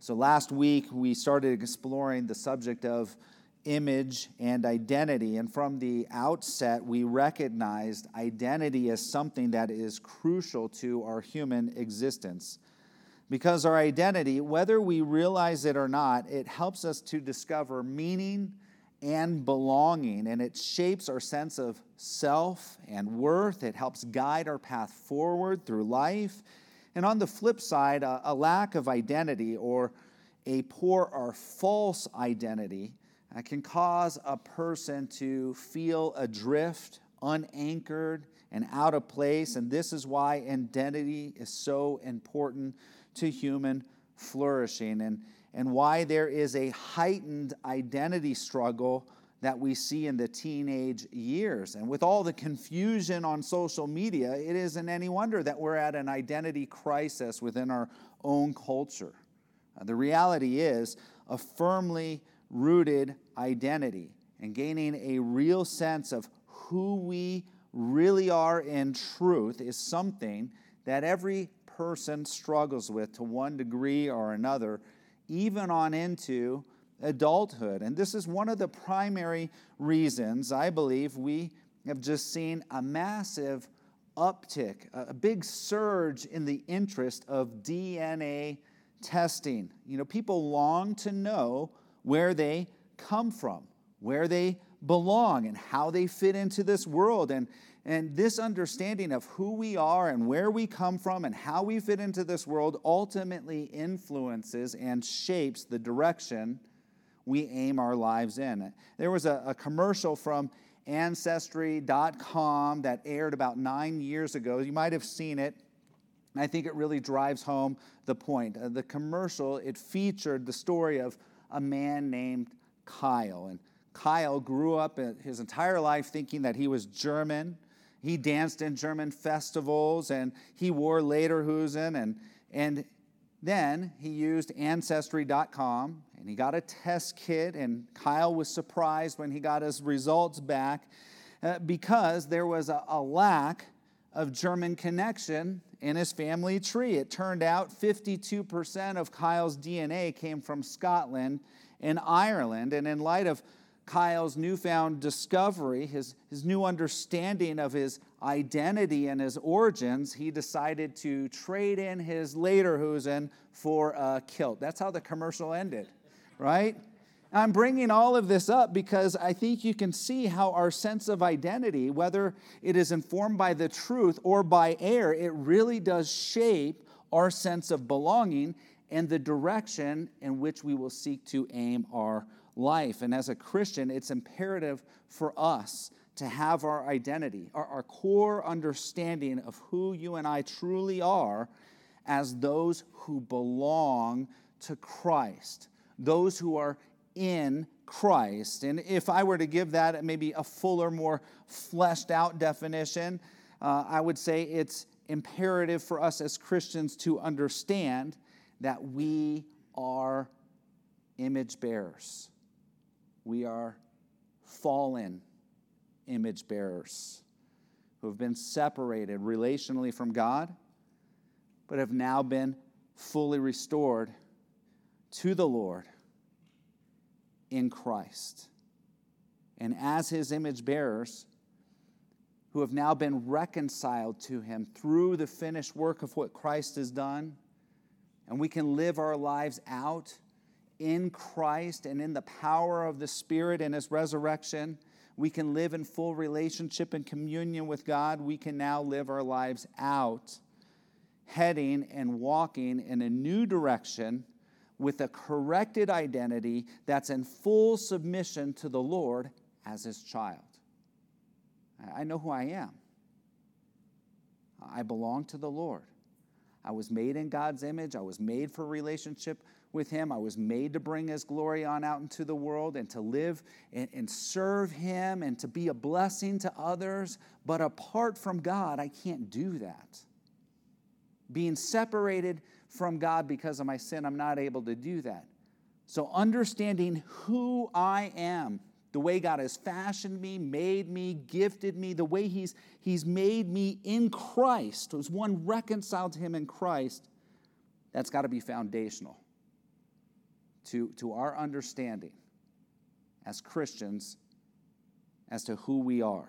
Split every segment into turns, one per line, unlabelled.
So last week, we started exploring the subject of image and identity. And from the outset, we recognized identity as something that is crucial to our human existence. Because our identity, whether we realize it or not, it helps us to discover meaning and belonging. And it shapes our sense of self and worth. It helps guide our path forward through life. And on the flip side, a lack of identity or a poor or false identity can cause a person to feel adrift, unanchored, and out of place. And this is why identity is so important to human flourishing and why there is a heightened identity struggle that we see in the teenage years. And with all the confusion on social media, it isn't any wonder that we're at an identity crisis within our own culture. The reality is a firmly rooted identity and gaining a real sense of who we really are in truth is something that every person struggles with to one degree or another, even on into adulthood. And this is one of the primary reasons I believe we have just seen a massive uptick, a big surge in the interest of DNA testing. You know, people long to know where they come from, where they belong, and how they fit into this world. And this understanding of who we are and where we come from and how we fit into this world ultimately influences and shapes the direction we aim our lives in. There was a commercial from Ancestry.com that aired about 9 years ago. You might have seen it. I think it really drives home the point. The commercial, it featured the story of a man named Kyle. And Kyle grew up his entire life thinking that he was German. He danced in German festivals, and he wore lederhosen, and then he used Ancestry.com, and he got a test kit, and Kyle was surprised when he got his results back because there was a lack of German connection in his family tree. It turned out 52% of Kyle's DNA came from Scotland and Ireland, and in light of Kyle's newfound discovery, his new understanding of his identity and his origins, he decided to trade in his lederhosen for a kilt. That's how the commercial ended, right? I'm bringing all of this up because I think you can see how our sense of identity, whether it is informed by the truth or by error, it really does shape our sense of belonging and the direction in which we will seek to aim our life. And as a Christian, it's imperative for us to have our identity, our core understanding of who you and I truly are as those who belong to Christ, those who are in Christ. And if I were to give that maybe a fuller, more fleshed out definition, I would say it's imperative for us as Christians to understand that we are image bearers. We are fallen image bearers who have been separated relationally from God, but have now been fully restored to the Lord in Christ. And as His image bearers, who have now been reconciled to Him through the finished work of what Christ has done, and we can live our lives out in Christ and in the power of the Spirit and His resurrection. We can live in full relationship and communion with God. We can now live our lives out, heading and walking in a new direction with a corrected identity that's in full submission to the Lord as His child. I know who I am. I belong to the Lord. I was made in God's image. I was made for relationship with Him. I was made to bring His glory on out into the world and to live and serve Him and to be a blessing to others. But apart from God, I can't do that. Being separated from God because of my sin, I'm not able to do that. So understanding who I am, the way God has fashioned me, made me, gifted me, the way He's made me in Christ, as one reconciled to Him in Christ, that's got to be foundational. to our understanding as Christians as to who we are.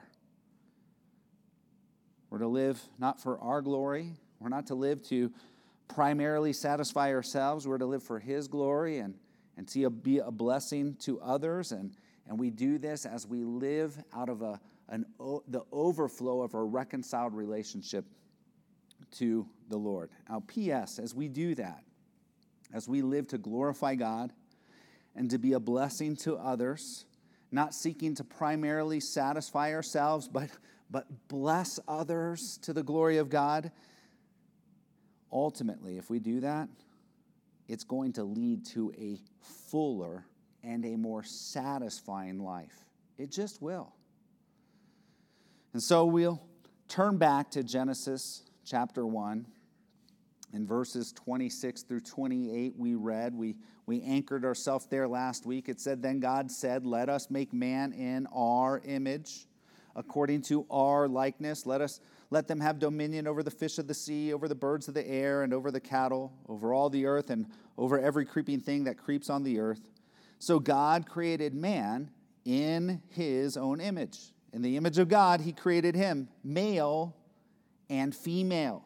We're to live not for our glory. We're not to live to primarily satisfy ourselves. We're to live for His glory and to be a blessing to others. And we do this as we live out of the overflow of our reconciled relationship to the Lord. Now, P.S., as we do that, as we live to glorify God and to be a blessing to others, not seeking to primarily satisfy ourselves, but bless others to the glory of God, ultimately, if we do that, it's going to lead to a fuller and a more satisfying life. It just will. And so we'll turn back to Genesis chapter 1. In verses 26 through 28 we read, we anchored ourselves there last week. It said, "Then God said, let us make man in our image, according to our likeness. Let them have dominion over the fish of the sea, over the birds of the air, and over the cattle, over all the earth, and over every creeping thing that creeps on the earth. So God created man in His own image. In the image of God, He created him, male and female."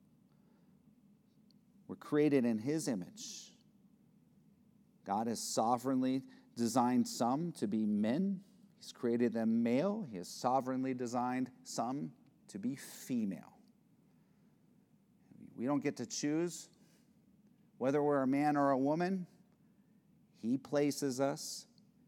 We're created in His image. God has sovereignly designed some to be men. He's created them male. He has sovereignly designed some to be female. We don't get to choose whether we're a man or a woman. He places us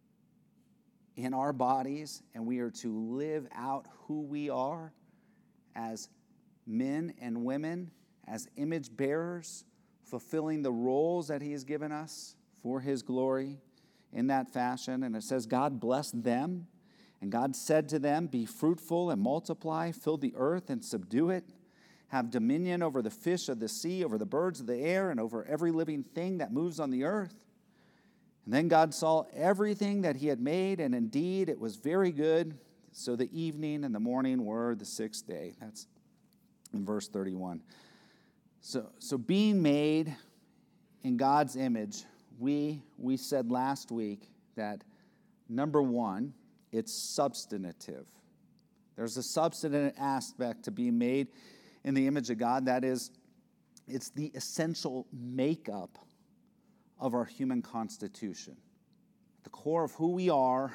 in our bodies, and we are to live out who we are as men and women, as image bearers, fulfilling the roles that He has given us for His glory in that fashion. And it says, God blessed them, and God said to them, "Be fruitful and multiply, fill the earth and subdue it. Have dominion over the fish of the sea, over the birds of the air, and over every living thing that moves on the earth." And then God saw everything that He had made, and indeed it was very good. So the evening and the morning were the sixth day. That's in verse 31. So being made in God's image, we said last week that, number one, it's substantive. There's a substantive aspect to being made in the image of God. That is, it's the essential makeup of our human constitution. The core of who we are,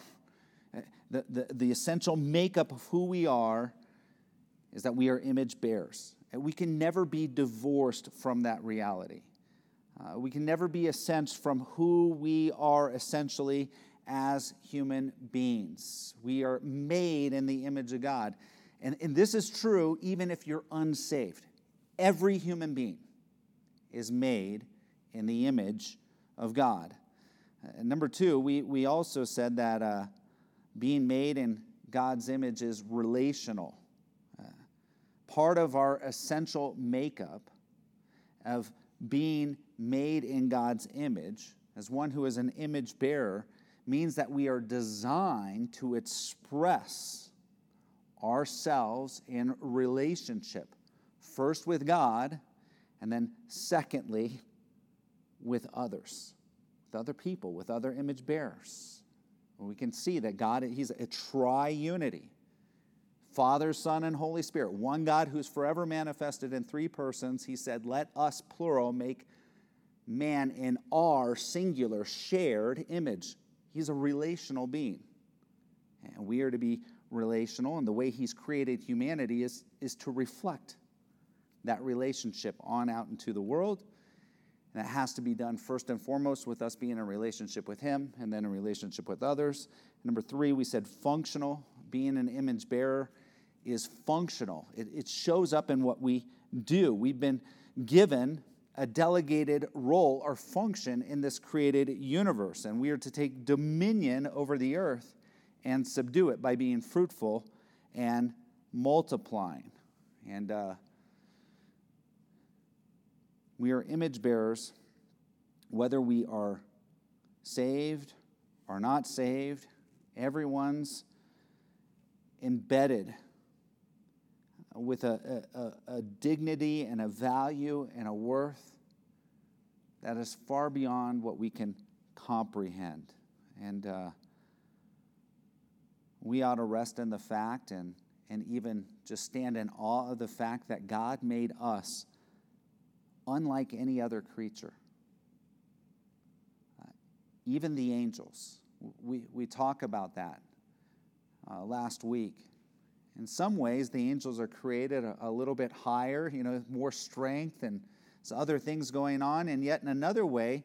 the essential makeup of who we are is that we are image bearers. And we can never be divorced from that reality. We can never be essential from who we are essentially as human beings. We are made in the image of God. And this is true even if you're unsaved. Every human being is made in the image of God. Number two, we also said that being made in God's image is relational. Part of our essential makeup of being made in God's image, as one who is an image bearer, means that we are designed to express ourselves in relationship, first with God, and then secondly, with others, with other people, with other image bearers. We can see that God, He's a triunity. Father, Son, and Holy Spirit, one God who's forever manifested in three persons. He said, let us, plural, make man in our singular shared image. He's a relational being. And we are to be relational, and the way He's created humanity is to reflect that relationship on out into the world. And that has to be done first and foremost with us being in a relationship with Him, and then a relationship with others. Number three, we said functional. Being an image bearer is functional. It shows up in what we do. We've been given a delegated role or function in this created universe, and we are to take dominion over the earth and subdue it by being fruitful and multiplying. And we are image bearers whether we are saved or not saved. Everyone's embedded with a dignity and a value and a worth that is far beyond what we can comprehend. And we ought to rest in the fact and even just stand in awe of the fact that God made us unlike any other creature. Even the angels. We talk about that last week. In some ways, the angels are created a little bit higher, more strength and some other things going on. And yet in another way,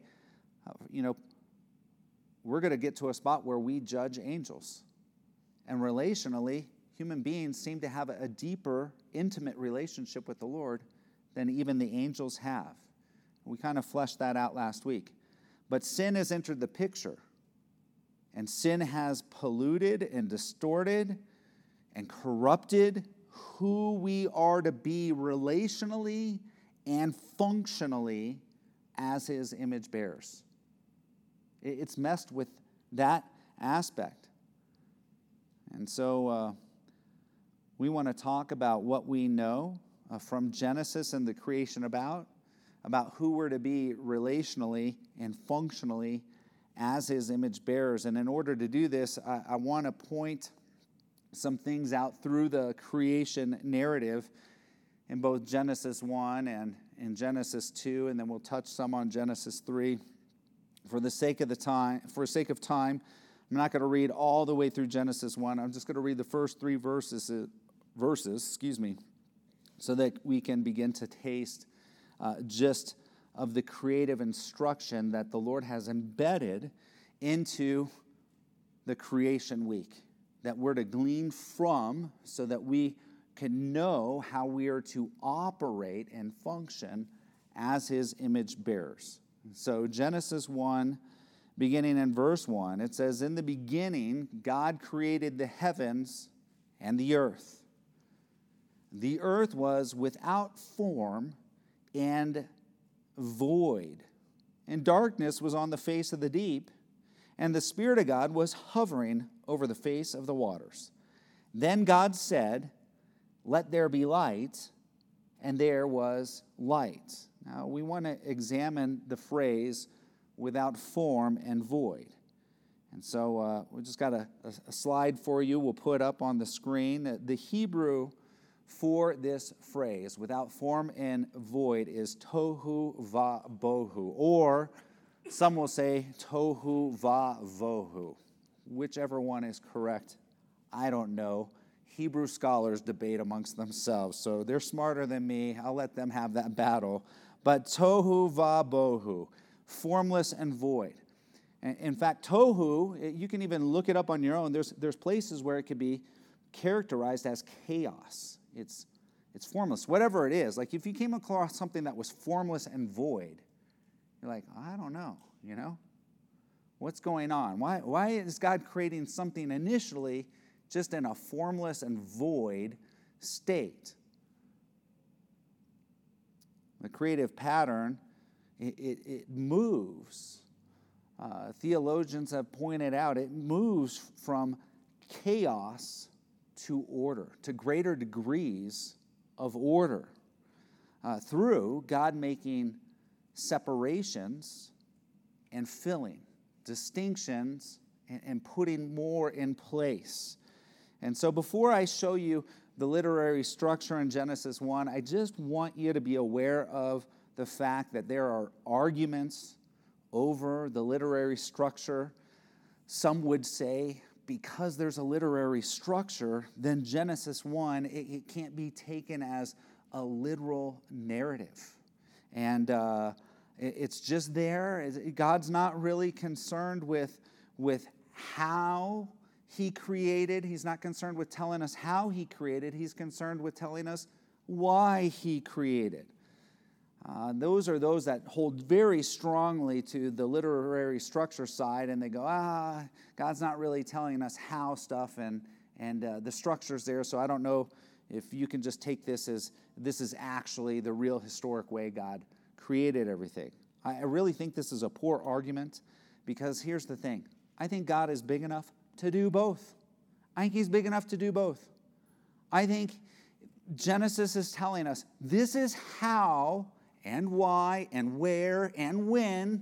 we're going to get to a spot where we judge angels. And relationally, human beings seem to have a deeper, intimate relationship with the Lord than even the angels have. We kind of fleshed that out last week. But sin has entered the picture. And sin has polluted and distorted and corrupted who we are to be relationally and functionally as His image bearers. It's messed with that aspect. And so we want to talk about what we know from Genesis and the creation about who we're to be relationally and functionally as His image bearers. And in order to do this, I want to point some things out through the creation narrative in both Genesis 1 and in Genesis 2, and then we'll touch some on Genesis 3. For the sake of time, I'm not going to read all the way through Genesis 1. I'm just going to read the first 3 verses, so that we can begin to taste just of the creative instruction that the Lord has embedded into the creation week, that we're to glean from so that we can know how we are to operate and function as His image bearers. So Genesis 1, beginning in verse 1, it says, "In the beginning, God created the heavens and the earth. The earth was without form and void, and darkness was on the face of the deep, and the Spirit of God was hovering over the face of the waters. Then God said, 'Let there be light,' and there was light." Now, we want to examine the phrase, "without form and void." And so we just got a slide for you we'll put up on the screen. The Hebrew for this phrase, "without form and void," is tohu va bohu, or some will say tohu va vohu. Whichever one is correct, I don't know. Hebrew scholars debate amongst themselves, so they're smarter than me. I'll let them have that battle. But tohu va bohu, formless and void. In fact, tohu, you can even look it up on your own. There's places where it could be characterized as chaos. It's formless, whatever it is. Like if you came across something that was formless and void, you're like, I don't know, What's going on? Why is God creating something initially just in a formless and void state? The creative pattern, it moves. Theologians have pointed out it moves from chaos to order, to greater degrees of order, through God making separations and filling, distinctions and putting more in place. And so before I show you the literary structure in Genesis 1, I just want you to be aware of the fact that there are arguments over the literary structure. Some would say because there's a literary structure, then Genesis 1, it can't be taken as a literal narrative. And it's just there. God's not really concerned with how He created. He's not concerned with telling us how He created. He's concerned with telling us why He created. Those are those that hold very strongly to the literary structure side, and they go, God's not really telling us how stuff, and the structure's there, so I don't know if you can just take this as this is actually the real historic way God created everything. I really think this is a poor argument, because here's the thing. I think God is big enough to do both. I think He's big enough to do both. I think Genesis is telling us this is how and why and where and when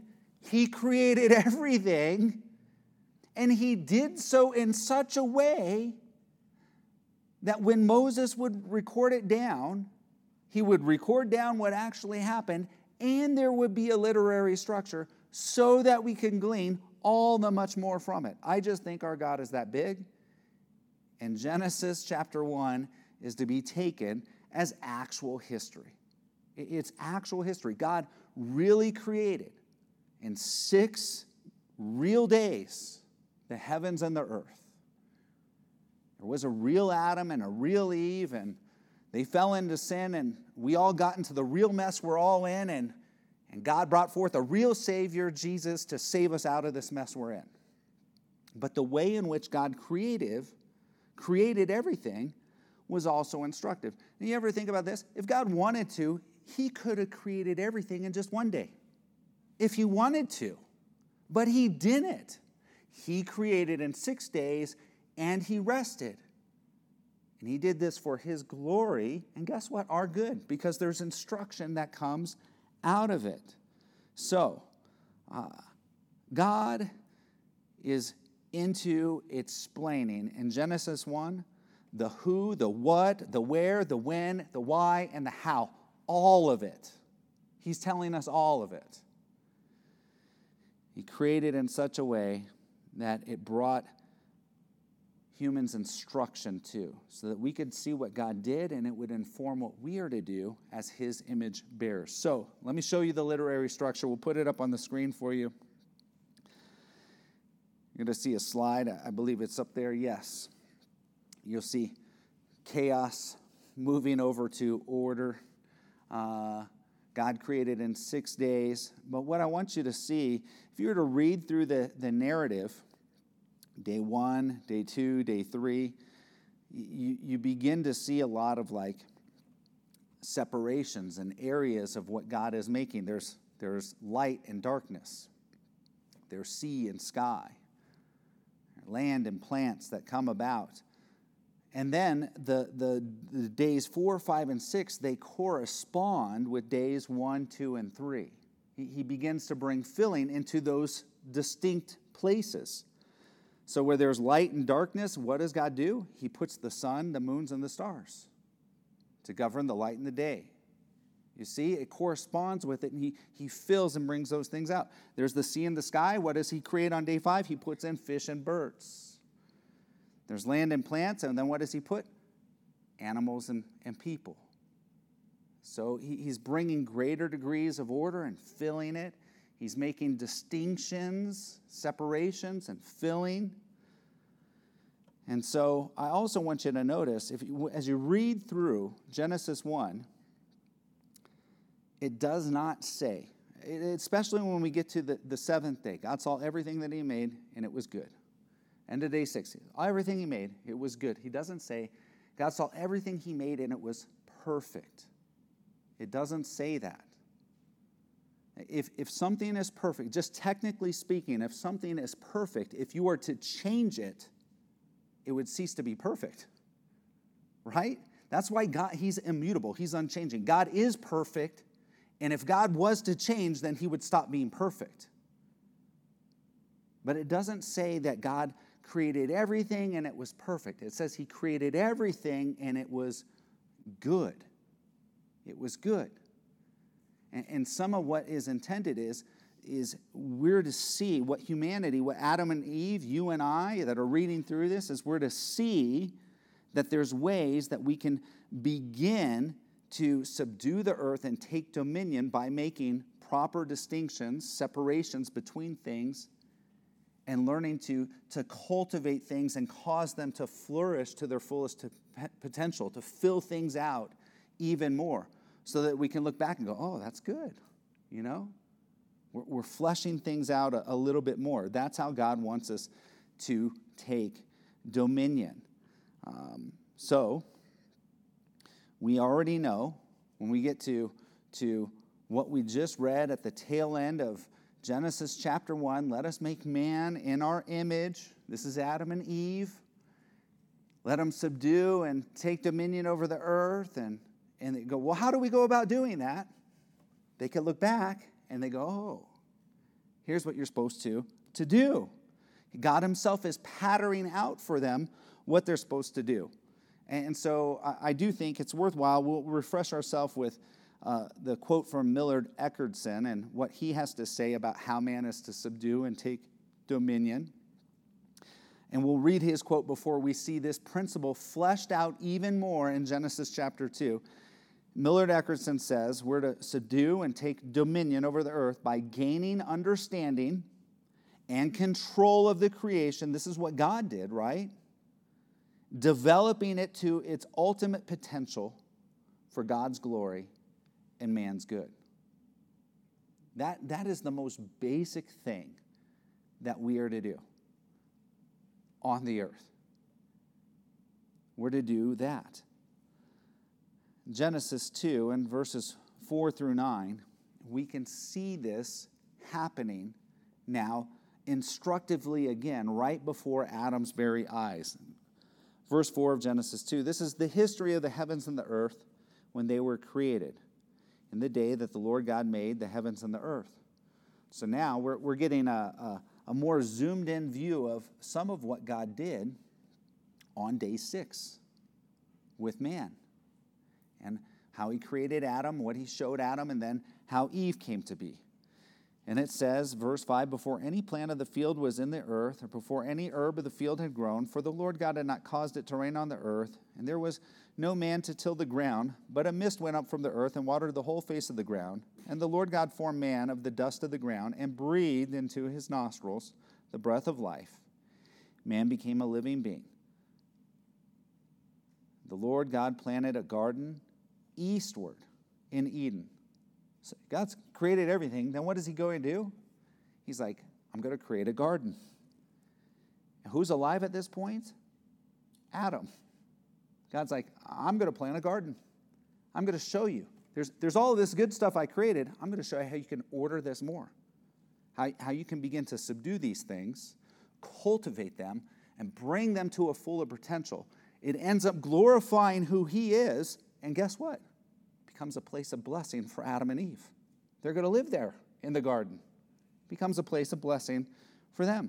He created everything, and he did so in such a way that when Moses would record it down, he would record down what actually happened, and there would be a literary structure so that we can glean all the much more from it. I just think our God is that big. And Genesis chapter 1 is to be taken as actual history. It's actual history. God really created in 6 real days the heavens and the earth. There was a real Adam and a real Eve, and they fell into sin, and we all got into the real mess we're all in, and God brought forth a real Savior, Jesus, to save us out of this mess we're in. But the way in which God created everything was also instructive. And you ever think about this? If God wanted to, he could have created everything in just one day. If he wanted to. But he didn't. He created in 6 days, and he rested. And he did this for his glory, and guess what? Our good, because there's instruction that comes out of it. So, God is into explaining in Genesis 1 the who, the what, the where, the when, the why, and the how. All of it. He's telling us all of it. He created in such a way that it brought humans instruction too, so that we could see what God did and it would inform what we are to do as his image bearers. So let me show you the literary structure. We'll put it up on the screen for you. You're going to see a slide. I believe it's up there. Yes. You'll see chaos moving over to order. God created in 6 days. But what I want you to see, if you were to read through the narrative, day 1, day 2, day 3, you begin to see a lot of like separations and areas of what God is making. There's light and darkness. There's sea and sky. Land and plants that come about. And then the days 4, 5, and 6, they correspond with days 1, 2, and 3. He begins to bring filling into those distinct places. So where there's light and darkness, what does God do? He puts the sun, the moons, and the stars to govern the light and the day. You see, it corresponds with it, and he fills and brings those things out. There's the sea and the sky. What does he create on day 5? He puts in fish and birds. There's land and plants, and then what does he put? Animals and people. So he's bringing greater degrees of order and filling it. He's making distinctions, separations, and filling. And so I also want you to notice, as you read through Genesis 1, it does not say, especially when we get to the seventh day, God saw everything that he made, and it was good. End of day 6, everything he made, it was good. He doesn't say, God saw everything he made, and it was perfect. It doesn't say that. If something is perfect, just technically speaking, if something is perfect, if you were to change it, it would cease to be perfect. Right? That's why God, he's immutable. He's unchanging. God is perfect, and if God was to change, then he would stop being perfect. But it doesn't say that God created everything and it was perfect. It says he created everything and it was good. It was good. And some of what is intended is we're to see what humanity, what Adam and Eve, you and I that are reading through this, is we're to see that there's ways that we can begin to subdue the earth and take dominion by making proper distinctions, separations between things, and learning to cultivate things and cause them to flourish to their fullest potential, to fill things out even more, so that we can look back and go, oh, that's good, you know? We're fleshing things out a little bit more. That's how God wants us to take dominion. So we already know, when we get to what we just read at the tail end of Genesis chapter 1, let us make man in our image. This is Adam and Eve. Let them subdue and take dominion over the earth. And they go, well, how do we go about doing that? They can look back and they go, oh, Here's what you're supposed to do. God himself is patterning out for them what they're supposed to do. And so I do think it's worthwhile. We'll refresh ourselves with the quote from Millard Eckerson and what he has to say about how man is to subdue and take dominion. And we'll read his quote before we see this principle fleshed out even more in Genesis chapter 2. Millard Eckerson says we're to subdue and take dominion over the earth by gaining understanding and control of the creation. This is what God did, right? Developing it to its ultimate potential for God's glory and man's good. That is the most basic thing that we are to do on the earth. We're to do that. Genesis 2 and verses 4 through 9, we can see this happening now instructively again right before Adam's very eyes. Verse 4 of Genesis 2, this is the history of the heavens and the earth when they were created, in the day that the Lord God made the heavens and the earth. So now we're getting a more zoomed in view of some of what God did on day 6 with man, and how he created Adam, what he showed Adam, and then how Eve came to be. And it says, verse 5, before any plant of the field was in the earth, or before any herb of the field had grown, for the Lord God had not caused it to rain on the earth, and there was no man to till the ground, but a mist went up from the earth and watered the whole face of the ground. And the Lord God formed man of the dust of the ground, and breathed into his nostrils the breath of life. Man became a living being. The Lord God planted a garden eastward in Eden. So God's created everything. Then what is he going to do? He's like, I'm going to create a garden. And who's alive at this point? Adam. God's like, I'm going to plant a garden. I'm going to show you. There's all of this good stuff I created. I'm going to show you how you can order this more. How you can begin to subdue these things, cultivate them, and bring them to a fuller potential. It ends up glorifying who he is. And guess what? It becomes a place of blessing for Adam and Eve. They're going to live there in the garden. It becomes a place of blessing for them.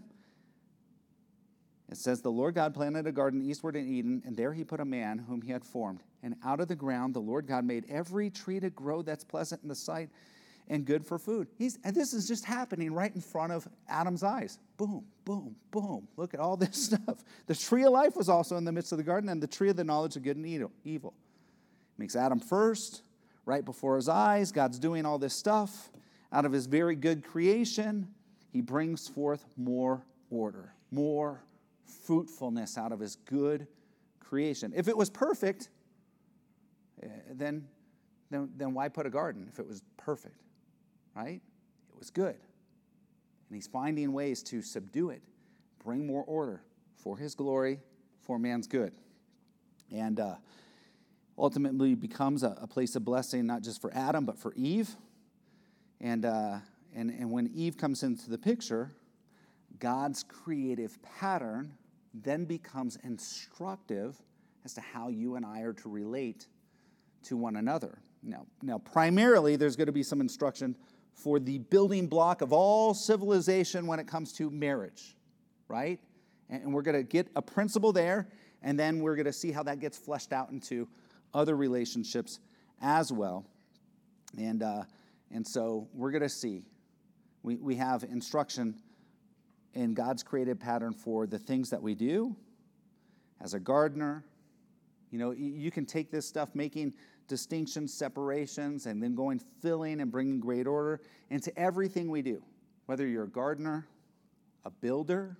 It says, the Lord God planted a garden eastward in Eden, and there he put a man whom he had formed. And out of the ground the Lord God made every tree to grow that's pleasant in the sight and good for food. And this is just happening right in front of Adam's eyes. Boom, boom, boom. Look at all this stuff. The tree of life was also in the midst of the garden, and the tree of the knowledge of good and evil. Makes Adam first, right before his eyes. God's doing all this stuff. Out of his very good creation, he brings forth more order, more fruitfulness out of his good creation. If it was perfect, then why put a garden if it was perfect, right? It was good. And he's finding ways to subdue it, bring more order for his glory, for man's good. And ultimately becomes a place of blessing, not just for Adam, but for Eve. And when Eve comes into the picture, God's creative pattern then becomes instructive as to how you and I are to relate to one another. Now, primarily, there's going to be some instruction for the building block of all civilization when it comes to marriage, right? And we're going to get a principle there, and then we're going to see how that gets fleshed out into other relationships as well. And so we're going to see. We have instruction in God's created pattern for the things that we do as a gardener. You know, you can take this stuff, making distinctions, separations, and then going, filling and bringing great order into everything we do. Whether you're a gardener, a builder,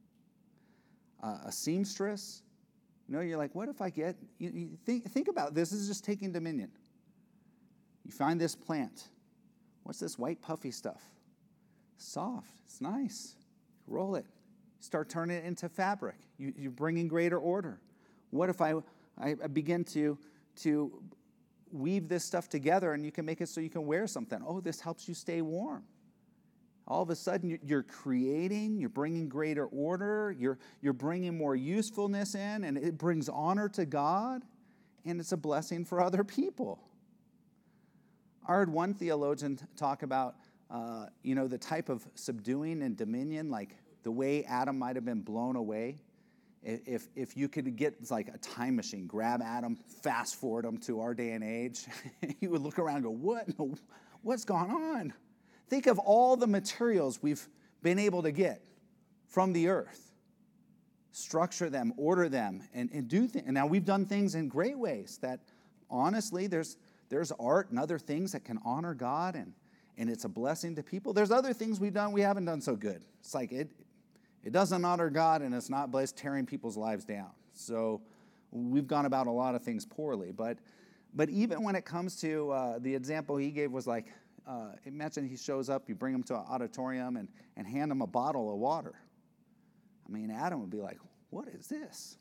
a seamstress. You know, you're like, what if I get, you think about this. This is just taking dominion. You find this plant. What's this white puffy stuff? Soft. It's nice. Roll it. Start turning it into fabric. You're bringing greater order. What if I begin to weave this stuff together and you can make it so you can wear something? Oh, this helps you stay warm. All of a sudden, you're creating, you're bringing greater order, you're bringing more usefulness in, and it brings honor to God, and it's a blessing for other people. I heard one theologian talk about the type of subduing and dominion, like the way Adam might have been blown away. If you could get like a time machine, grab Adam, fast forward him to our day and age, you would look around and go, what's going on? Think of all the materials we've been able to get from the earth. Structure them, order them, and do things. And now we've done things in great ways that honestly, there's art and other things that can honor God, and it's a blessing to people. There's other things we haven't done so good. It's like it doesn't honor God, and it's not blessed, tearing people's lives down. So we've gone about a lot of things poorly. But even when it comes to the example he gave was like, imagine he shows up, you bring him to an auditorium and hand him a bottle of water. I mean, Adam would be like, what is this?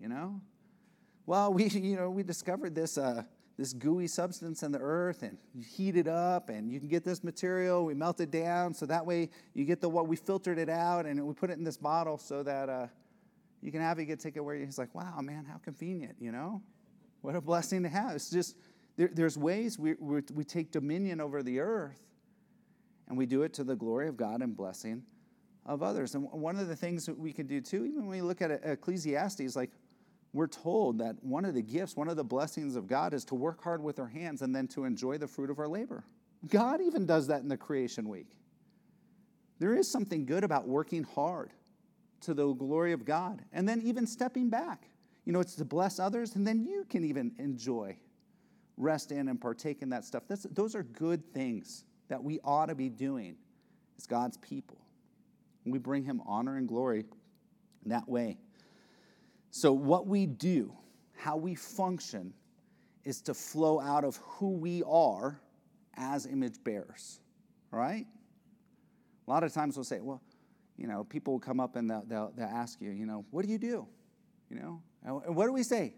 Well, we discovered this gooey substance in the earth, and you heat it up, and you can get this material. We melt it down, so that way you get we filtered it out, and we put it in this bottle so that you can have it, get take it where he's like, wow, man, how convenient, What a blessing to have. It's just, there's ways we take dominion over the earth, and we do it to the glory of God and blessing of others. And one of the things that we can do, too, even when we look at Ecclesiastes, like, we're told that one of the gifts, one of the blessings of God is to work hard with our hands and then to enjoy the fruit of our labor. God even does that in the creation week. There is something good about working hard to the glory of God and then even stepping back. It's to bless others, and then you can even enjoy, rest in, and partake in that stuff. Those are good things that we ought to be doing as God's people. And we bring him honor and glory in that way. So what we do, how we function, is to flow out of who we are as image bearers, all right? A lot of times we'll say, well, people will come up and they'll ask you, what do you do? And what do we say?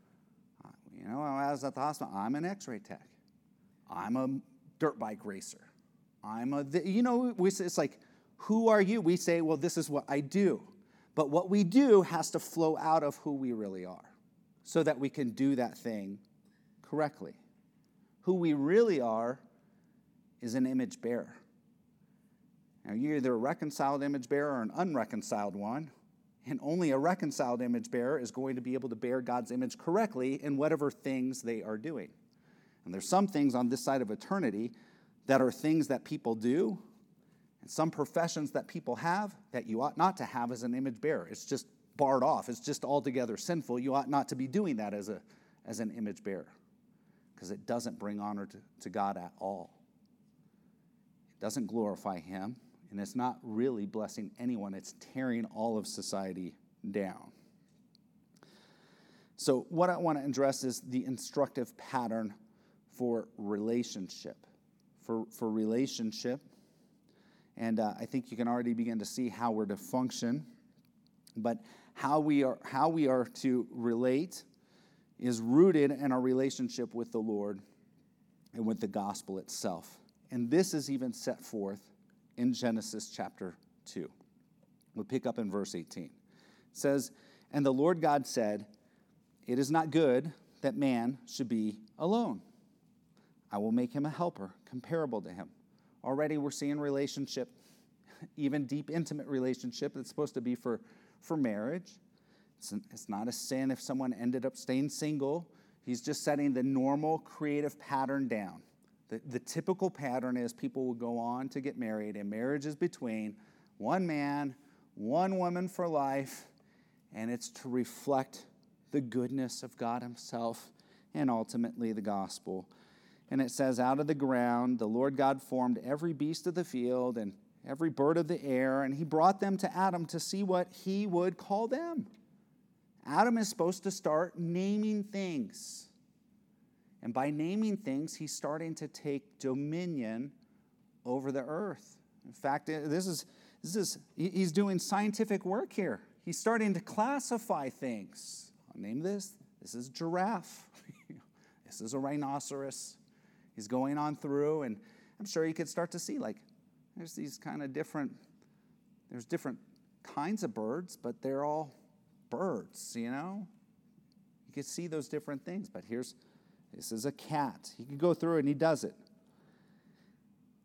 I was at the hospital, I'm an x-ray tech. I'm a dirt bike racer. It's like, who are you? We say, well, this is what I do. But what we do has to flow out of who we really are so that we can do that thing correctly. Who we really are is an image bearer. Now, you're either a reconciled image bearer or an unreconciled one, and only a reconciled image bearer is going to be able to bear God's image correctly in whatever things they are doing. And there's some things on this side of eternity that are things that people do, and some professions that people have that you ought not to have as an image bearer. It's just barred off. It's just altogether sinful. You ought not to be doing that as an image bearer because it doesn't bring honor to God at all. It doesn't glorify him, and it's not really blessing anyone. It's tearing all of society down. So what I want to address is the instructive pattern for relationship. For relationship. And I think you can already begin to see how we're to function. But how we are to relate is rooted in our relationship with the Lord and with the gospel itself. And this is even set forth in Genesis chapter 2. We'll pick up in verse 18. It says, "And the Lord God said, 'It is not good that man should be alone. I will make him a helper comparable to him.'" Already we're seeing relationship, even deep, intimate relationship that's supposed to be for marriage. It's not a sin if someone ended up staying single. He's just setting the normal creative pattern down. The typical pattern is people will go on to get married, and marriage is between one man, one woman for life, and it's to reflect the goodness of God himself and ultimately the gospel. And it says, "Out of the ground, the Lord God formed every beast of the field and every bird of the air, and he brought them to Adam to see what he would call them." Adam is supposed to start naming things. And by naming things, he's starting to take dominion over the earth. In fact, he's doing scientific work here. He's starting to classify things. I'll name this. This is giraffe. This is a rhinoceros. He's going on through, and I'm sure you could start to see, like, there's different kinds of birds, but they're all birds, You could see those different things, but this is a cat. He could go through and he does it.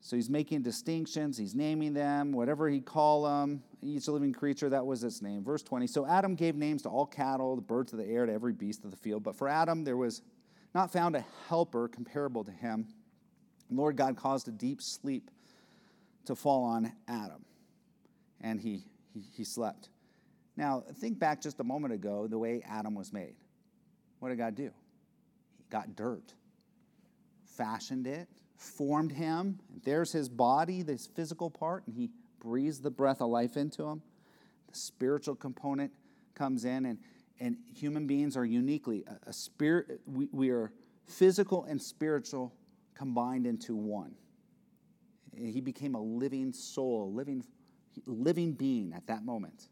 So he's making distinctions. He's naming them, whatever he call them. Each living creature, that was its name. Verse 20, so Adam gave names to all cattle, the birds of the air, to every beast of the field. But for Adam there was not found a helper comparable to him. The Lord God caused a deep sleep to fall on Adam, and he slept. Now, think back just a moment ago, the way Adam was made. What did God do? He got dirt, fashioned it, formed him. There's his body, this physical part, and he breathes the breath of life into him. The spiritual component comes in, and human beings are uniquely a spirit. We are physical and spiritual combined into one. He became a living soul, living being at that moment.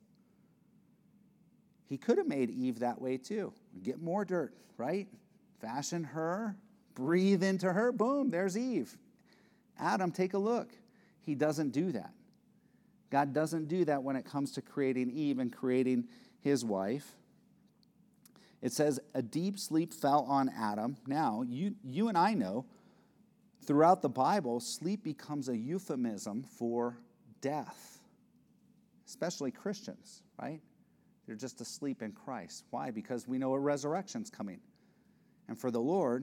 He could have made Eve that way too. Get more dirt, right? Fashion her, breathe into her, boom, there's Eve. Adam, take a look. He doesn't do that. God doesn't do that when it comes to creating Eve and creating his wife. It says, a deep sleep fell on Adam. Now, you and I know, throughout the Bible, sleep becomes a euphemism for death, especially Christians, right? They're just asleep in Christ. Why? Because we know a resurrection's coming. And for the Lord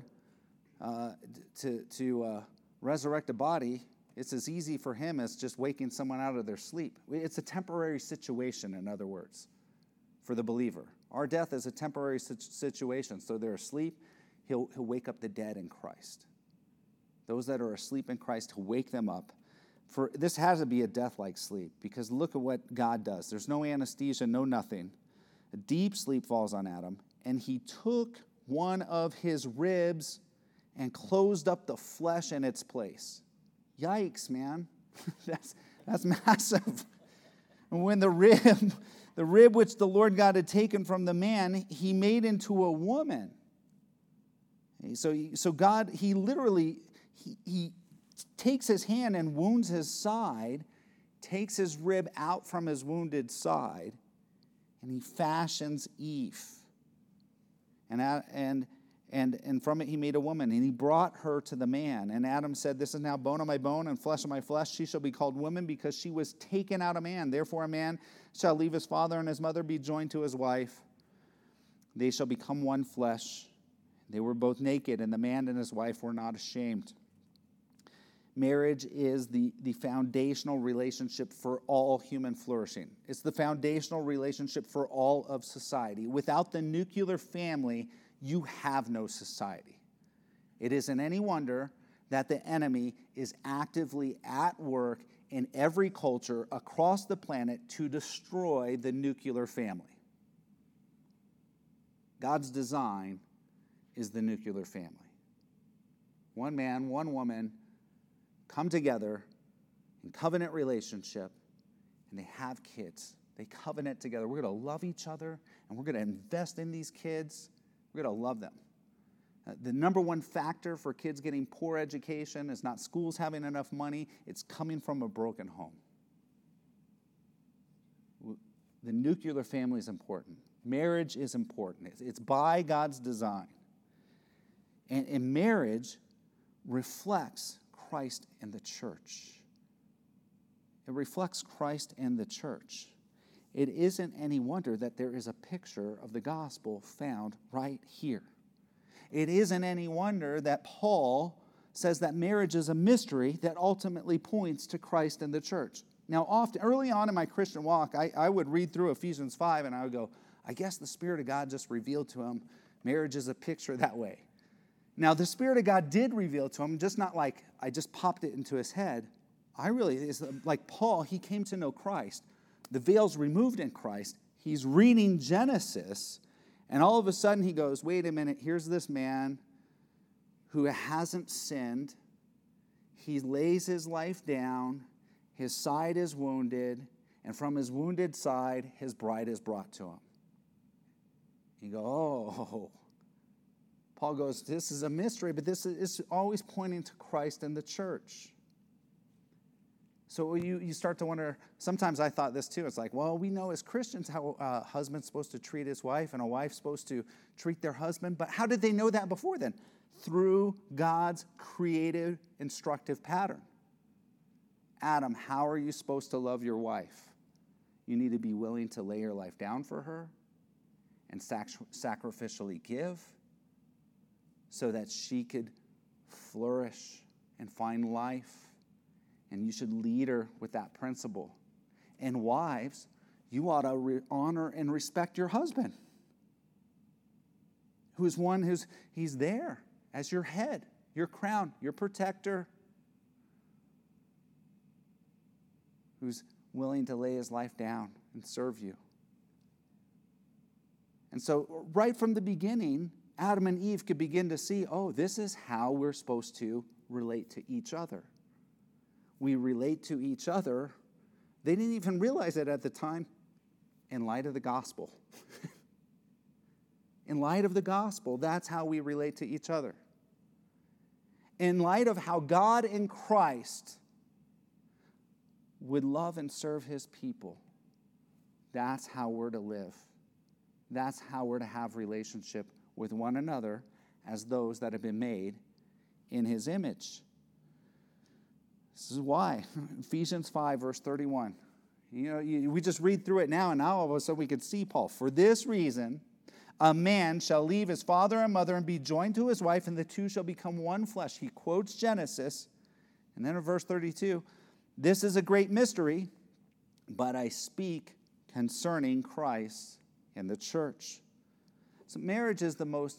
to resurrect a body, it's as easy for him as just waking someone out of their sleep. It's a temporary situation, in other words, for the believer. Our death is a temporary situation. So they're asleep, he'll wake up the dead in Christ. Those that are asleep in Christ, he'll wake them up. For this has to be a death-like sleep, because look at what God does. There's no anesthesia, no nothing. A deep sleep falls on Adam, and he took one of his ribs and closed up the flesh in its place. Yikes, man. That's massive. And when the rib which the Lord God had taken from the man, he made into a woman. So God, he literally, he takes his hand and wounds his side, takes his rib out from his wounded side, and he fashions Eve. And from it he made a woman, and he brought her to the man. And Adam said, this is now bone of my bone and flesh of my flesh. She shall be called woman, because she was taken out of man. Therefore a man shall leave his father and his mother, be joined to his wife. They shall become one flesh. They were both naked, and the man and his wife were not ashamed. Marriage is the foundational relationship for all human flourishing. It's the foundational relationship for all of society. Without the nuclear family, you have no society. It isn't any wonder that the enemy is actively at work in every culture across the planet to destroy the nuclear family. God's design is the nuclear family. One man, one woman come together in covenant relationship, and they have kids. They covenant together. We're going to love each other, and we're going to invest in these kids. We're going to love them. The number one factor for kids getting poor education is not schools having enough money. It's coming from a broken home. The nuclear family is important. Marriage is important. It's by God's design. And marriage reflects Christ and the church. It reflects Christ and the church. It isn't any wonder that there is a picture of the gospel found right here. It isn't any wonder that Paul says that marriage is a mystery that ultimately points to Christ and the church. Now, often, early on in my Christian walk, I would read through Ephesians 5 and I would go, I guess the Spirit of God just revealed to him marriage is a picture that way. Now, the Spirit of God did reveal to him, just not like I just popped it into his head. It's like Paul, he came to know Christ. The veil's removed in Christ. He's reading Genesis, and all of a sudden he goes, wait a minute, here's this man who hasn't sinned. He lays his life down. His side is wounded, and from his wounded side, his bride is brought to him. You go, oh. Paul goes, this is a mystery, but this is always pointing to Christ and the church. So you start to wonder, sometimes I thought this too. It's like, well, we know as Christians how a husband's supposed to treat his wife and a wife's supposed to treat their husband, but how did they know that before then? Through God's creative, instructive pattern. Adam, how are you supposed to love your wife? You need to be willing to lay your life down for her and sacrificially give so that she could flourish and find life. And you should lead her with that principle. And wives, you ought to honor and respect your husband, he's there as your head, your crown, your protector, who's willing to lay his life down and serve you. And so right from the beginning, Adam and Eve could begin to see, oh, this is how we're supposed to relate to each other. We relate to each other. They didn't even realize it at the time in light of the gospel. In light of the gospel, that's how we relate to each other. In light of how God in Christ would love and serve his people, that's how we're to live. That's how we're to have relationship with one another as those that have been made in his image. This is why. Ephesians 5, verse 31. We just read through it now, and now all of a sudden we can see Paul. For this reason, a man shall leave his father and mother and be joined to his wife, and the two shall become one flesh. He quotes Genesis. And then in verse 32, this is a great mystery, but I speak concerning Christ and the church. So marriage is the most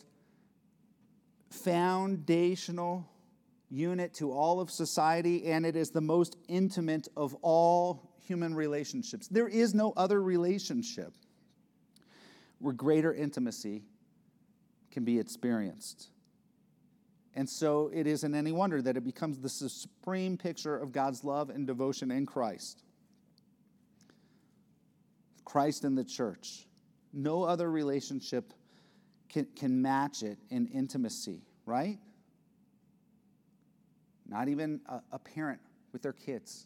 foundational unit to all of society, and it is the most intimate of all human relationships. There is no other relationship where greater intimacy can be experienced. And so it isn't any wonder that it becomes the supreme picture of God's love and devotion in Christ. Christ and the church. No other relationship can match it in intimacy, right? Not even a parent with their kids.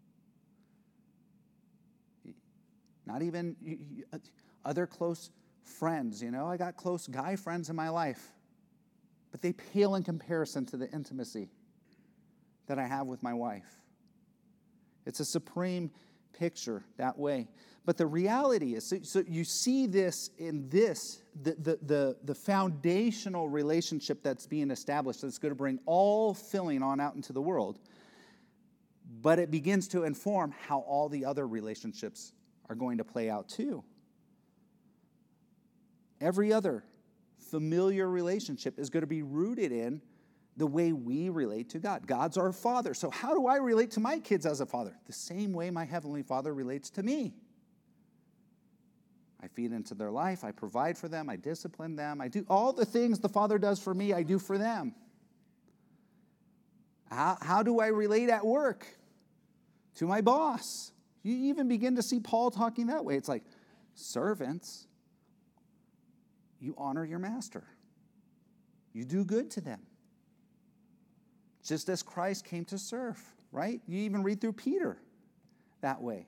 Not even other close friends. I got close guy friends in my life, but they pale in comparison to the intimacy that I have with my wife. It's a supreme picture that way. But the reality is, so you see this in this, the foundational relationship that's being established that's going to bring all filling on out into the world. But it begins to inform how all the other relationships are going to play out too. Every other familiar relationship is going to be rooted in the way we relate to God. God's our Father. So how do I relate to my kids as a father? The same way my Heavenly Father relates to me. I feed into their life. I provide for them. I discipline them. I do all the things the Father does for me, I do for them. How do I relate at work to my boss? You even begin to see Paul talking that way. It's like, servants, you honor your master. You do good to them. Just as Christ came to serve, right? You even read through Peter that way.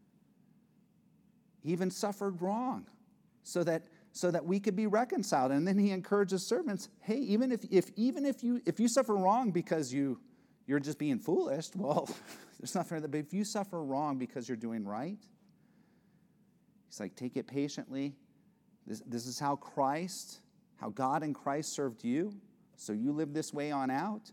He even suffered wrong so that we could be reconciled. And then he encourages servants, hey, even if you suffer wrong because you're just being foolish, well, there's nothing for that. But if you suffer wrong because you're doing right, he's like, take it patiently. This is how God in Christ served you, so you live this way on out.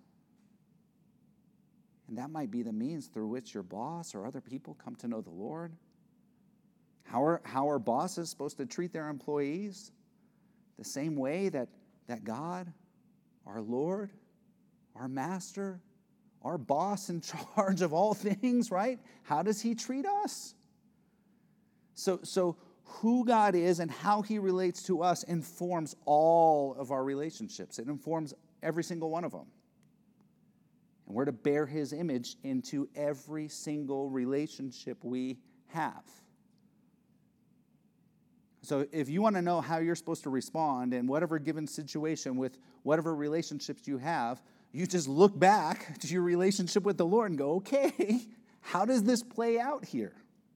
And that might be the means through which your boss or other people come to know the Lord. How are bosses supposed to treat their employees? The same way that God, our Lord, our Master, our boss in charge of all things, right? How does he treat us? So who God is and how he relates to us informs all of our relationships. It informs every single one of them. And we're to bear his image into every single relationship we have. So if you want to know how you're supposed to respond in whatever given situation with whatever relationships you have, you just look back to your relationship with the Lord and go, okay, how does this play out here?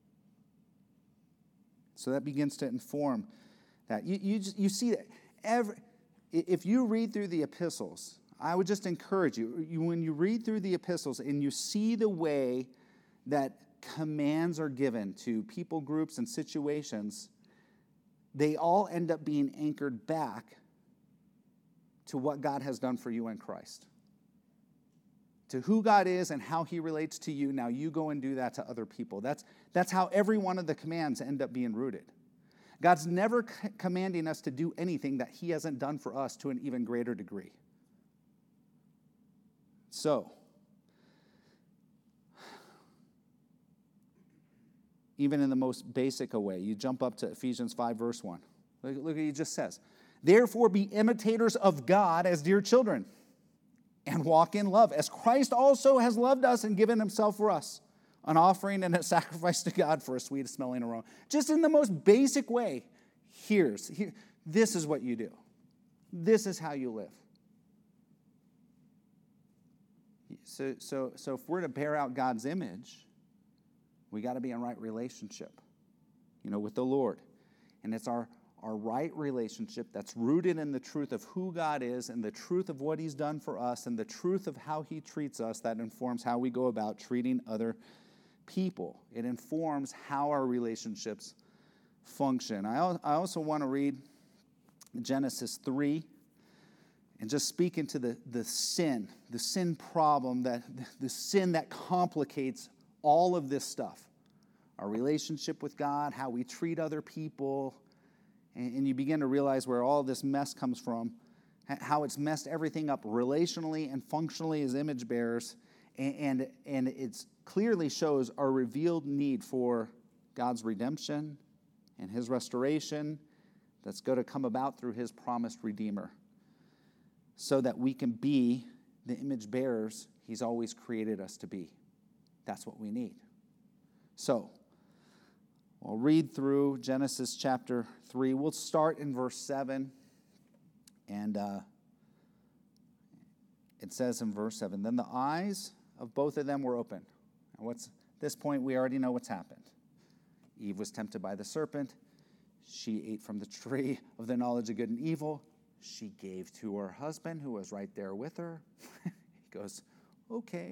So that begins to inform that. You see that if you read through the epistles, I would just encourage you, when you read through the epistles and you see the way that commands are given to people, groups, and situations, they all end up being anchored back to what God has done for you in Christ. To who God is and how he relates to you. Now you go and do that to other people. That's how every one of the commands end up being rooted. God's never commanding us to do anything that he hasn't done for us to an even greater degree. So, even in the most basic a way, you jump up to Ephesians 5, verse 1. Look what he just says. Therefore be imitators of God as dear children, and walk in love, as Christ also has loved us and given himself for us, an offering and a sacrifice to God for a sweet-smelling aroma. Just in the most basic way, this is what you do. This is how you live. So if we're to bear out God's image, we got to be in right relationship, with the Lord. And it's our right relationship that's rooted in the truth of who God is and the truth of what he's done for us and the truth of how he treats us that informs how we go about treating other people. It informs how our relationships function. I also want to read Genesis 3 and just speak into the sin problem, the sin that complicates all of this stuff. Our relationship with God, how we treat other people, and you begin to realize where all this mess comes from, how it's messed everything up relationally and functionally as image bearers, and it clearly shows our revealed need for God's redemption and his restoration that's going to come about through his promised Redeemer, so that we can be the image bearers he's always created us to be. That's what we need. So, I'll read through Genesis chapter 3. We'll start in verse 7. And it says in verse 7, then the eyes of both of them were open. And at this point, we already know what's happened. Eve was tempted by the serpent. She ate from the tree of the knowledge of good and evil. She gave to her husband, who was right there with her. He goes, okay,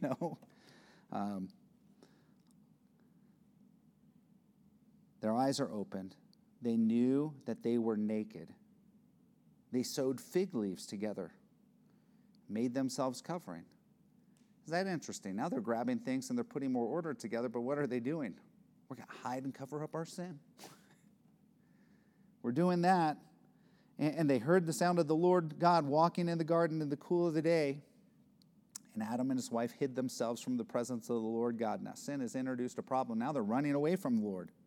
Their eyes are opened. They knew that they were naked. They sewed fig leaves together, made themselves covering. Is that interesting? Now they're grabbing things and they're putting more order together, but what are they doing? We're going to hide and cover up our sin. We're doing that. And they heard the sound of the Lord God walking in the garden in the cool of the day. And Adam and his wife hid themselves from the presence of the Lord God. Now sin has introduced a problem. Now they're running away from the Lord.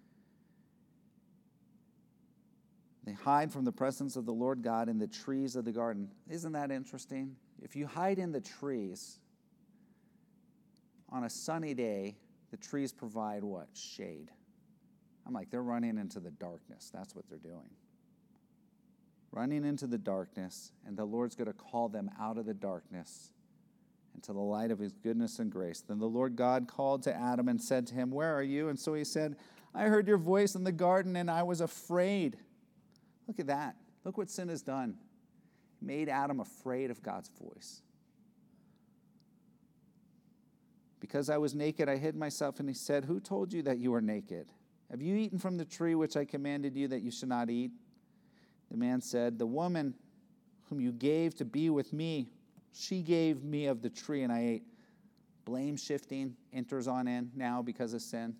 They hide from the presence of the Lord God in the trees of the garden. Isn't that interesting? If you hide in the trees, on a sunny day, the trees provide what? Shade. I'm like, they're running into the darkness. That's what they're doing. Running into the darkness, and the Lord's going to call them out of the darkness into the light of his goodness and grace. Then the Lord God called to Adam and said to him, where are you? And so he said, I heard your voice in the garden, and I was afraid. Look at that. Look what sin has done. It made Adam afraid of God's voice. Because I was naked, I hid myself, and he said, who told you that you were naked? Have you eaten from the tree which I commanded you that you should not eat? The man said, the woman whom you gave to be with me, she gave me of the tree, and I ate. Blame shifting enters on in now because of sin.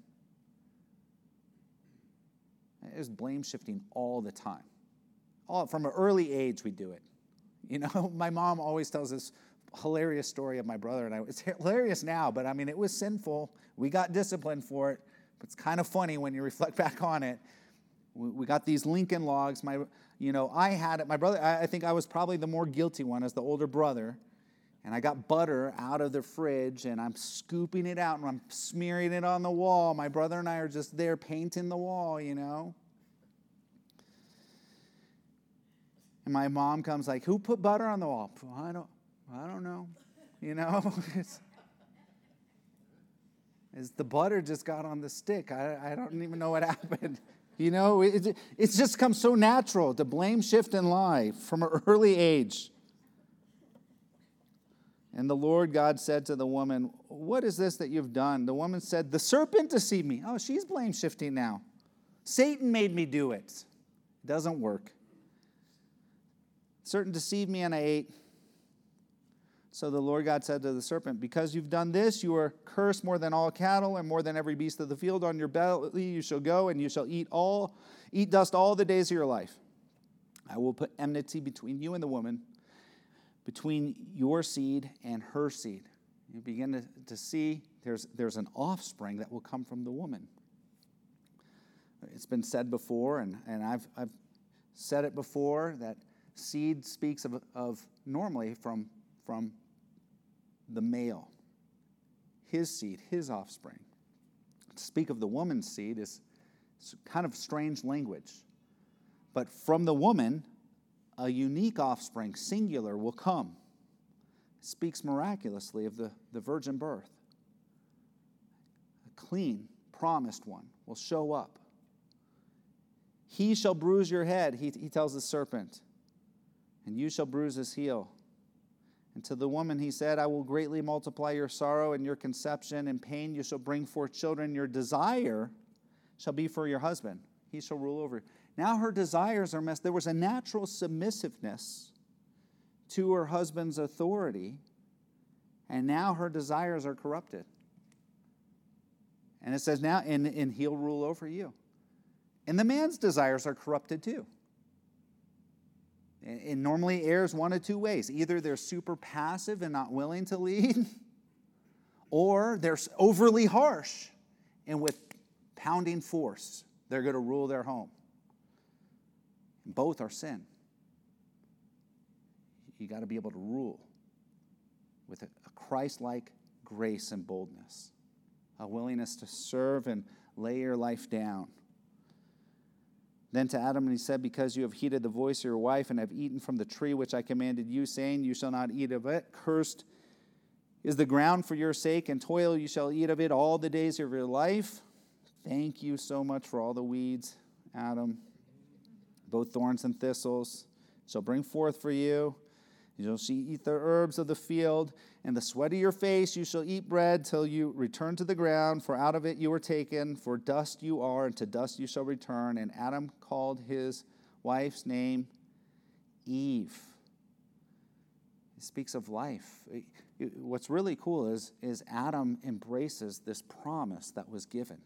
There's blame shifting all the time. From an early age, we do it. My mom always tells this hilarious story of my brother and I. It's hilarious now, but it was sinful. We got disciplined for it. But it's kind of funny when you reflect back on it. We got these Lincoln logs. I had it. My brother, I think I was probably the more guilty one as the older brother. And I got butter out of the fridge, and I'm scooping it out, and I'm smearing it on the wall. My brother and I are just there painting the wall, And my mom comes like, who put butter on the wall? I don't know. It's the butter just got on the stick. I don't even know what happened. It's just come so natural to blame, shift, and lie from an early age. And the Lord God said to the woman, what is this that you've done? The woman said, the serpent deceived me. Oh, she's blame shifting now. Satan made me do it. It doesn't work. Certain deceived me and I ate. So the Lord God said to the serpent, because you've done this, you are cursed more than all cattle and more than every beast of the field. On your belly you shall go, and you shall eat dust all the days of your life. I will put enmity between you and the woman, between your seed and her seed. You begin to see there's an offspring that will come from the woman. It's been said before, and I've said it before, that seed speaks of normally from the male, his seed, his offspring. To speak of the woman's seed is kind of strange language. But from the woman, a unique offspring, singular, will come. It speaks miraculously of the virgin birth. A clean, promised one will show up. He shall bruise your head, he tells the serpent, and you shall bruise his heel. And to the woman he said, I will greatly multiply your sorrow and your conception. In pain you shall bring forth children. Your desire shall be for your husband. He shall rule over you. Now her desires are messed. There was a natural submissiveness to her husband's authority, and now her desires are corrupted. And it says now, and he'll rule over you. And the man's desires are corrupted too. It normally errs one of two ways. Either they're super passive and not willing to lead, or they're overly harsh and with pounding force, they're going to rule their home. Both are sin. You got to be able to rule with a Christ-like grace and boldness, a willingness to serve and lay your life down. Then to Adam he said, because you have heeded the voice of your wife and have eaten from the tree which I commanded you, saying, you shall not eat of it. Cursed is the ground for your sake, and toil you shall eat of it all the days of your life. Thank you so much for all the weeds, Adam. Both thorns and thistles shall bring forth for you. You shall eat the herbs of the field, and the sweat of your face you shall eat bread till you return to the ground, for out of it you were taken, for dust you are, and to dust you shall return. And Adam called his wife's name Eve. He speaks of life. What's really cool is Adam embraces this promise that was given.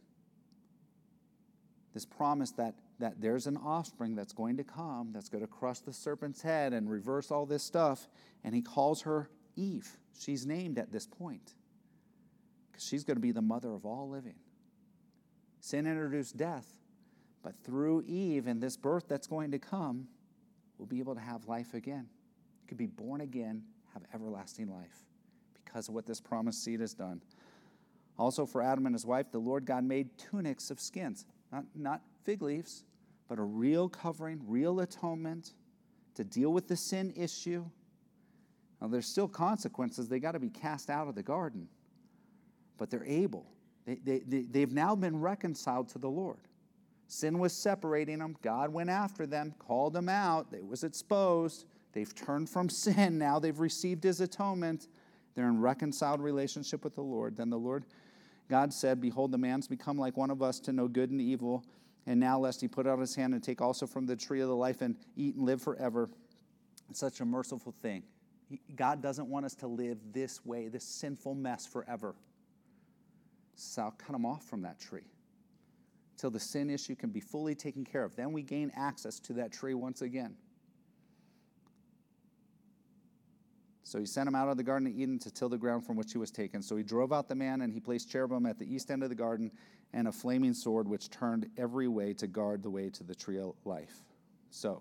This promise that there's an offspring that's going to come, that's going to crush the serpent's head and reverse all this stuff. And he calls her Eve. She's named at this point because she's going to be the mother of all living. Sin introduced death, but through Eve and this birth that's going to come, we'll be able to have life again. You could be born again, have everlasting life because of what this promised seed has done. Also for Adam and his wife, the Lord God made tunics of skins. Not fig leaves, but a real covering, real atonement to deal with the sin issue. Now, there's still consequences. They got to be cast out of the garden. But they're able. They've now been reconciled to the Lord. Sin was separating them. God went after them, called them out. It was exposed. They've turned from sin. Now they've received his atonement. They're in reconciled relationship with the Lord. Then the Lord God said, behold, the man's become like one of us to know good and evil. And now lest he put out his hand and take also from the tree of the life and eat and live forever. It's such a merciful thing. God doesn't want us to live this way, this sinful mess forever. So I'll cut him off from that tree until the sin issue can be fully taken care of. Then we gain access to that tree once again. So he sent him out of the Garden of Eden to till the ground from which he was taken. So he drove out the man, and he placed cherubim at the east end of the garden and a flaming sword which turned every way to guard the way to the tree of life. So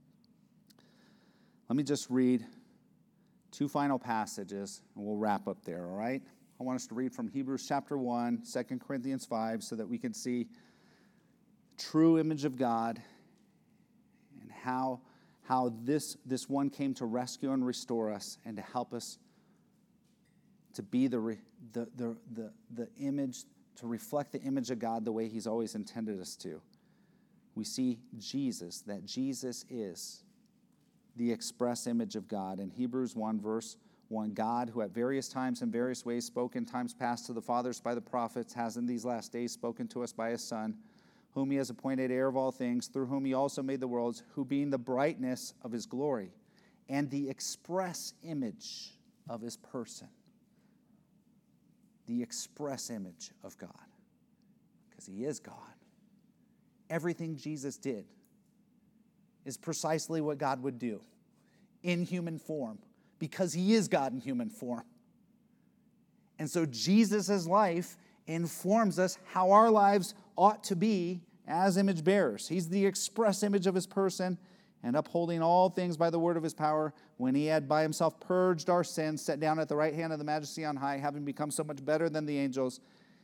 let me just read two final passages, and we'll wrap up there, all right? I want us to read from Hebrews chapter 1, 2 Corinthians 5, so that we can see the true image of God and how this one came to rescue and restore us and to help us to be the image, to reflect the image of God the way he's always intended us to. We see Jesus, that Jesus is the express image of God. In Hebrews 1, verse one God, who at various times and various ways spoke in times past to the fathers by the prophets, has in these last days spoken to us by his Son, whom he has appointed heir of all things, through whom he also made the worlds, who being the brightness of his glory and the express image of his person. The express image of God. Because he is God. Everything Jesus did is precisely what God would do in human form, because he is God in human form. And so Jesus' life informs us how our lives ought to be as image bearers. He's the express image of his person, and upholding all things by the word of his power, when he had by himself purged our sins, sat down at the right hand of the Majesty on high, having become so much better than the angels,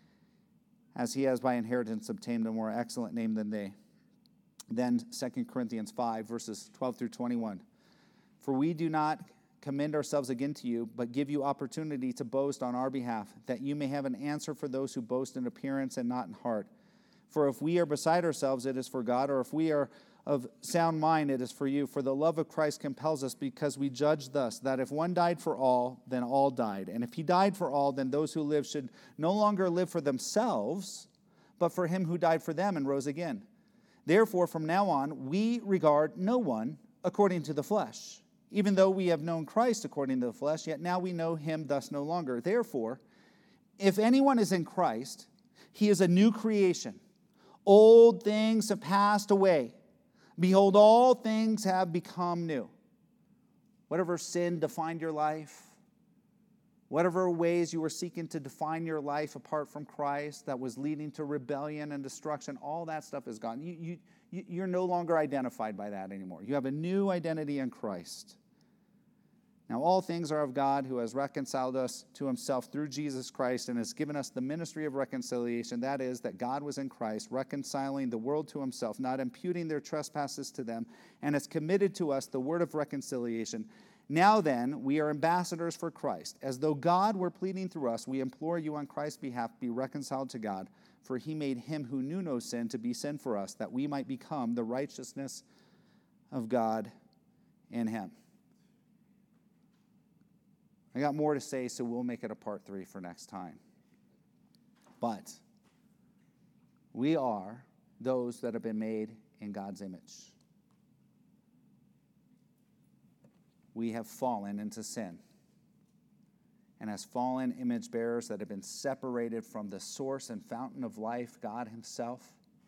as he has by inheritance obtained a more excellent name than they. Then 2 Corinthians 5, verses 12 through 21. For we do not commend ourselves again to you, but give you opportunity to boast on our behalf, that you may have an answer for those who boast in appearance and not in heart. For if we are beside ourselves, it is for God, or if we are of sound mind, it is for you. For the love of Christ compels us, because we judge thus, that if one died for all, then all died. And if he died for all, then those who live should no longer live for themselves, but for him who died for them and rose again. Therefore, from now on, we regard no one according to the flesh. Even though we have known Christ according to the flesh, yet now we know him thus no longer. Therefore, if anyone is in Christ, he is a new creation. Old things have passed away. Behold, all things have become new. Whatever sin defined your life, whatever ways you were seeking to define your life apart from Christ that was leading to rebellion and destruction, all that stuff is gone. You're no longer identified by that anymore. You have a new identity in Christ. Now all things are of God, who has reconciled us to himself through Jesus Christ and has given us the ministry of reconciliation. That is, that God was in Christ, reconciling the world to himself, not imputing their trespasses to them, and has committed to us the word of reconciliation. Now then, we are ambassadors for Christ. As though God were pleading through us, we implore you on Christ's behalf, be reconciled to God. For he made him who knew no sin to be sin for us, that we might become the righteousness of God in him. I got more to say, so we'll make it a part 3 for next time. But we are those that have been made in God's image. We have fallen into sin. And as fallen image bearers that have been separated from the source and fountain of life, God himself,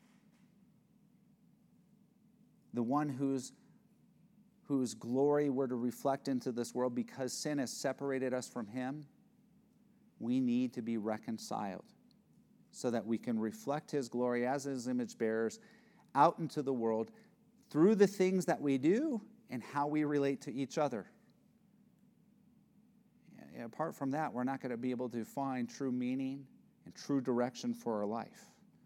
the one whose glory we're to reflect into this world, because sin has separated us from him, we need to be reconciled so that we can reflect his glory as his image bearers out into the world through the things that we do and how we relate to each other. Apart from that, we're not going to be able to find true meaning and true direction for our life.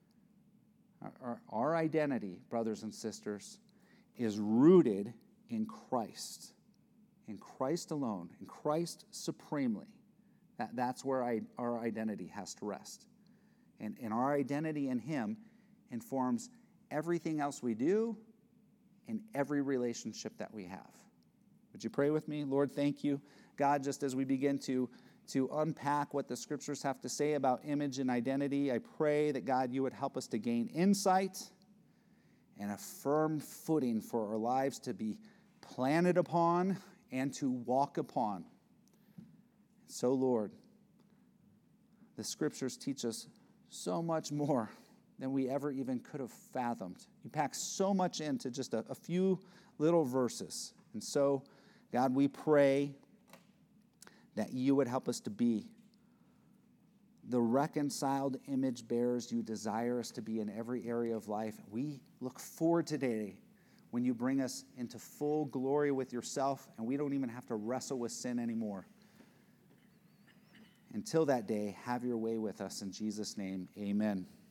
Our identity, brothers and sisters, is rooted in Christ alone, in Christ supremely. That's where our identity has to rest. And our identity in him informs everything else we do and every relationship that we have. Would you pray with me? Lord, thank you. God, just as we begin to unpack what the scriptures have to say about image and identity, I pray that, God, you would help us to gain insight and a firm footing for our lives to be planted upon and to walk upon. So, Lord, the scriptures teach us so much more than we ever even could have fathomed. You pack so much into just a few little verses. And so, God, we pray that you would help us to be the reconciled image bearers you desire us to be in every area of life. We look forward to today when you bring us into full glory with yourself and we don't even have to wrestle with sin anymore. Until that day, have your way with us in Jesus' name. Amen.